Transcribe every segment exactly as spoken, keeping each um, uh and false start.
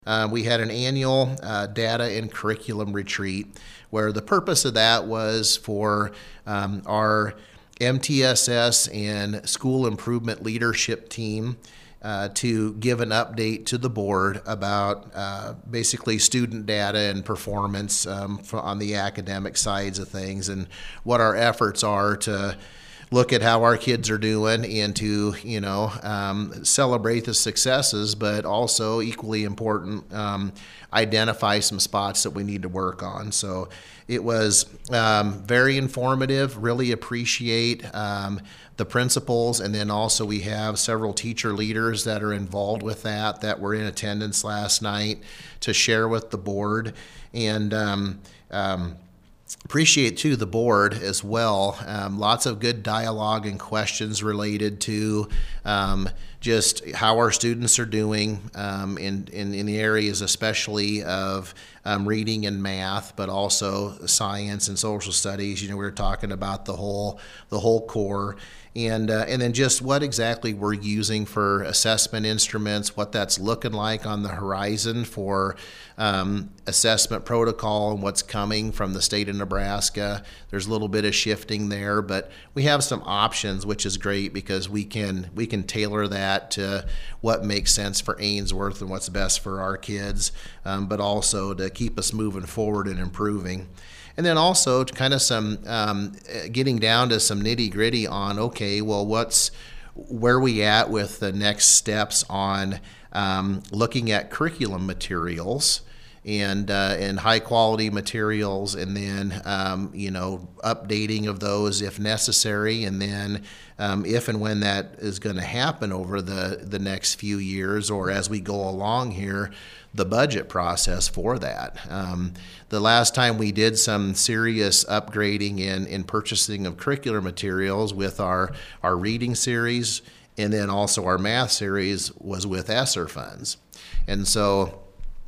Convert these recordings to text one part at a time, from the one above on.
Uh, we had an annual uh, data and curriculum retreat where the purpose of that was for um, our M T S S and school improvement leadership team uh, to give an update to the board about uh, basically student data and performance um, on the academic sides of things and what our efforts are to look at how our kids are doing and to, you know, um, celebrate the successes, but also equally important, um, identify some spots that we need to work on. So it was um, very informative, really appreciate um, the principals, and then also we have several teacher leaders that are involved with that, that were in attendance last night to share with the board. And um, um, Appreciate, too, the board as well. Um, lots of good dialogue and questions related to um, just how our students are doing um, in, in, in the areas especially of um, reading and math, but also science and social studies. You know, we were talking about the whole the whole core. And uh, and then just what exactly we're using for assessment instruments, what that's looking like on the horizon for um, assessment protocol and what's coming from the state of Nebraska. There's a little bit of shifting there, but we have some options, which is great because we can we can tailor that to what makes sense for Ainsworth and what's best for our kids, um, but also to keep us moving forward and improving. And then also to kind of some um, getting down to some nitty gritty on, okay, well, what's where are we at with the next steps on um, looking at curriculum materials and uh, and high quality materials, and then um, you know, updating of those if necessary, and then um, if and when that is going to happen over the the next few years or as we go along here, the budget process for that. Um, the last time we did some serious upgrading in, in purchasing of curricular materials with our, our reading series and then also our math series was with ESSER funds. And so,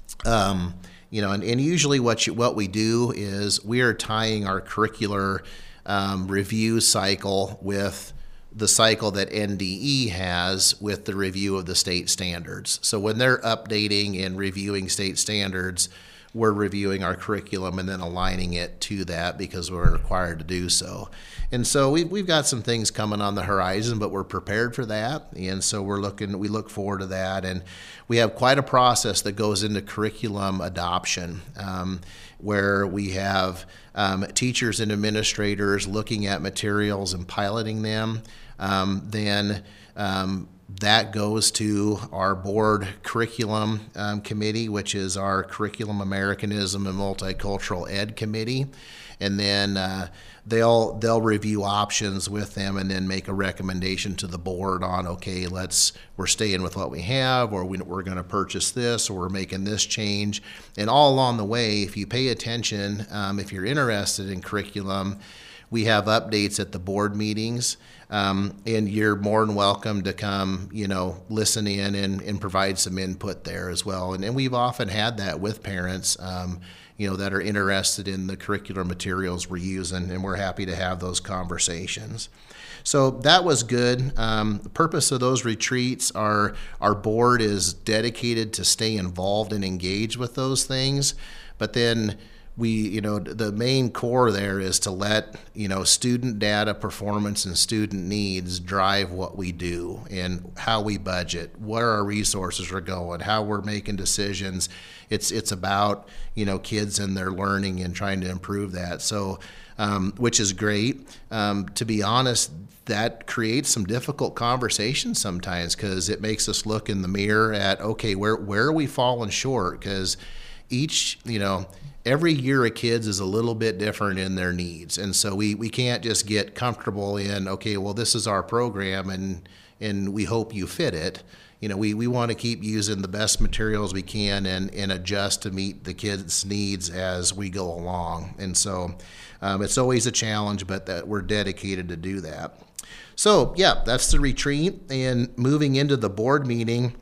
um, you know, and, and usually what you, what we do is we are tying our curricular um, review cycle with the cycle that N D E has with the review of the state standards. So when they're updating and reviewing state standards, we're reviewing our curriculum and then aligning it to that because we're required to do so. And so we've, we've got some things coming on the horizon, but we're prepared for that. And so we're looking, we look forward to that. And we have quite a process that goes into curriculum adoption, um, where we have um, teachers and administrators looking at materials and piloting them. Um, then um, that goes to our board curriculum um, committee, which is our Curriculum Americanism and Multicultural Ed Committee. And then uh, they'll they'll review options with them and then make a recommendation to the board on, okay, let's we're staying with what we have, or we, we're going to purchase this, or we're making this change. And all along the way, if you pay attention, um, if you're interested in curriculum, we have updates at the board meetings, um, and you're more than welcome to come, you know, listen in and, and provide some input there as well. And, and we've often had that with parents, um, you know, that are interested in the curricular materials we're using, and we're happy to have those conversations. So that was good. Um, the purpose of those retreats are our board is dedicated to stay involved and engaged with those things, but then we, you know, the main core there is to let, you know, student data, performance, and student needs drive what we do and how we budget, where our resources are going, how we're making decisions. It's it's about, you know, kids and their learning and trying to improve that. So, um, which is great. Um, to be honest, that creates some difficult conversations sometimes because it makes us look in the mirror at, okay, where where are we falling short? Because each, you know, every year of kids is a little bit different in their needs. And so we, we can't just get comfortable in, okay, well, this is our program and and we hope you fit it. You know, we, we want to keep using the best materials we can and, and adjust to meet the kids' needs as we go along. And so um, it's always a challenge, but that we're dedicated to do that. So, yeah, that's the retreat. And moving into the board meeting,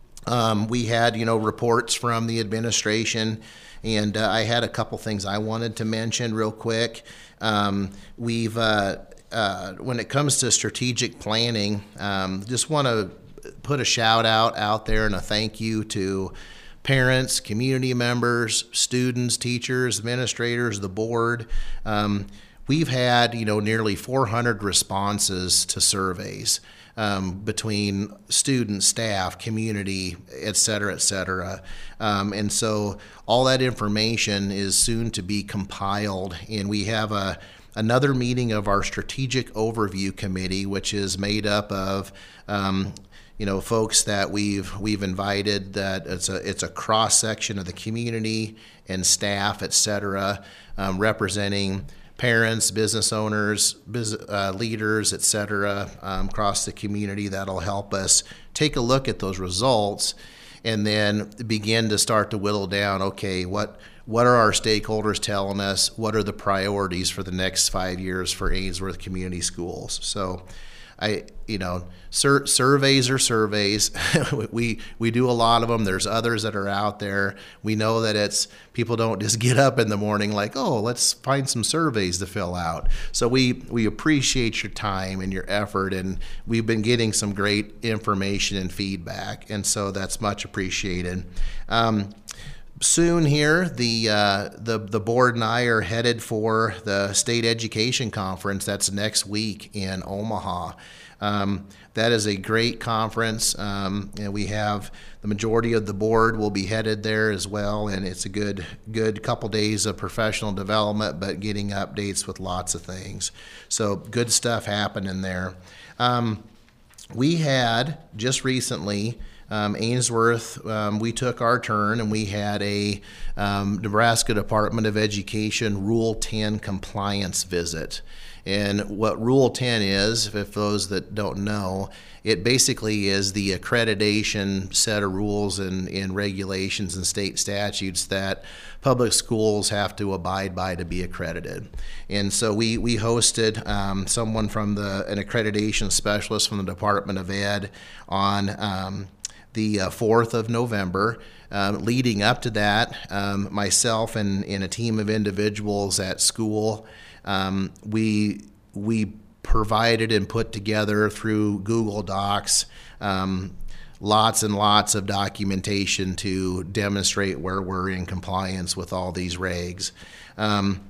um, we had, you know, reports from the administration. And uh, I had a couple things I wanted to mention real quick. Um, we've, uh, uh, when it comes to strategic planning, um, just want to put a shout out out there and a thank you to parents, community members, students, teachers, administrators, the board. Um, we've had, you know, nearly four hundred responses to surveys um, between students, staff, community, et cetera, et cetera. Um, and so all that information is soon to be compiled, and we have a another meeting of our strategic overview committee, which is made up of um, you know, folks that we've we've invited. That it's a it's a cross section of the community and staff, et cetera, um, representing parents, business owners, business, uh, leaders, et cetera, um, across the community. That'll help us take a look at those results, and then begin to start to whittle down. Okay, what what are our stakeholders telling us? What are the priorities for the next five years for Ainsworth Community Schools? So, I, you know, sur- surveys are surveys. we we do a lot of them. There's others that are out there. We know that it's people don't just get up in the morning like, oh, let's find some surveys to fill out. So we we appreciate your time and your effort, and we've been getting some great information and feedback, and so that's much appreciated. Um, Soon here, the uh, the the board and I are headed for the State Education Conference. That's next week in Omaha. Um, that is a great conference, um, and we have the majority of the board will be headed there as well. And it's a good good couple days of professional development, but getting updates with lots of things. So good stuff happening there. Um, we had just recently. Um, Ainsworth, um, we took our turn and we had a um, Nebraska Department of Education Rule ten compliance visit. And what Rule ten is, if those that don't know, it basically is the accreditation set of rules and, and regulations and state statutes that public schools have to abide by to be accredited. And so we we hosted um, someone from the an accreditation specialist from the Department of Ed on um, the uh, fourth of November. Um, leading up to that, um, myself and, and a team of individuals at school, um, we we provided and put together through Google Docs um, lots and lots of documentation to demonstrate where we're in compliance with all these regs. Um,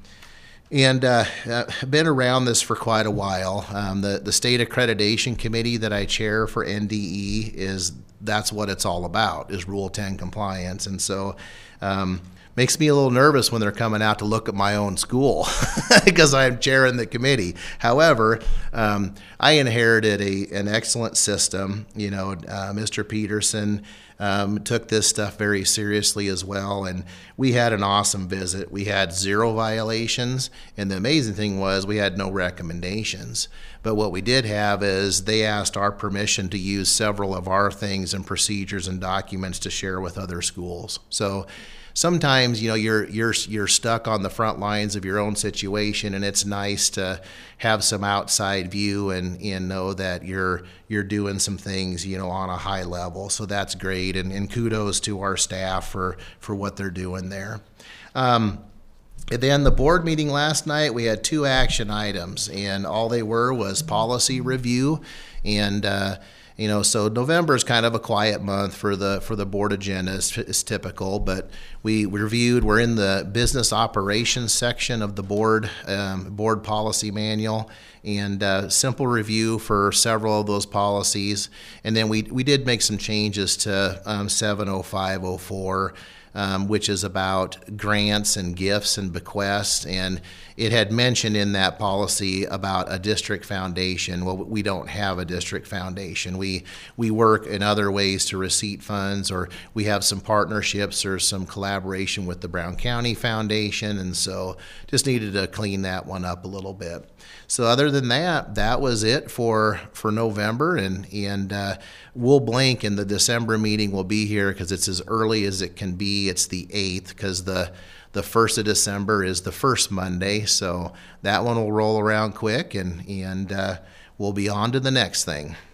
And uh, I've been around this for quite a while. Um, the, the state accreditation committee that I chair for N D E is, that's what it's all about, is Rule ten compliance. And so um, makes me a little nervous when they're coming out to look at my own school because I'm chairing the committee. However, um, I inherited a, an excellent system. You know, uh, Mister Peterson Um, took this stuff very seriously as well, and we had an awesome visit. We had zero violations, and the amazing thing was we had no recommendations. But what we did have is they asked our permission to use several of our things and procedures and documents to share with other schools. So sometimes, you know, you're you're you're stuck on the front lines of your own situation, and it's nice to have some outside view and and know that you're you're doing some things, you know, on a high level. So that's great, and, and kudos to our staff for for what they're doing there. Um, and then the board meeting last night, we had two action items, and all they were was policy review, and uh, You know, so November is kind of a quiet month for the for the board agenda. It's, it's typical, but we reviewed. We're in the business operations section of the board um, board policy manual, and uh, simple review for several of those policies. And then we we did make some changes to um, seven oh five oh four. Um, which is about grants and gifts and bequests, and it had mentioned in that policy about a district foundation. Well, we don't have a district foundation. We we work in other ways to receipt funds, or we have some partnerships or some collaboration with the Brown County Foundation, and so just needed to clean that one up a little bit. So other than that, that was it for for November, and and uh, we'll blink, and the December meeting will be here because it's as early as it can be. It's the eighth because the the first of December is the first Monday, so that one will roll around quick, and and uh, we'll be on to the next thing.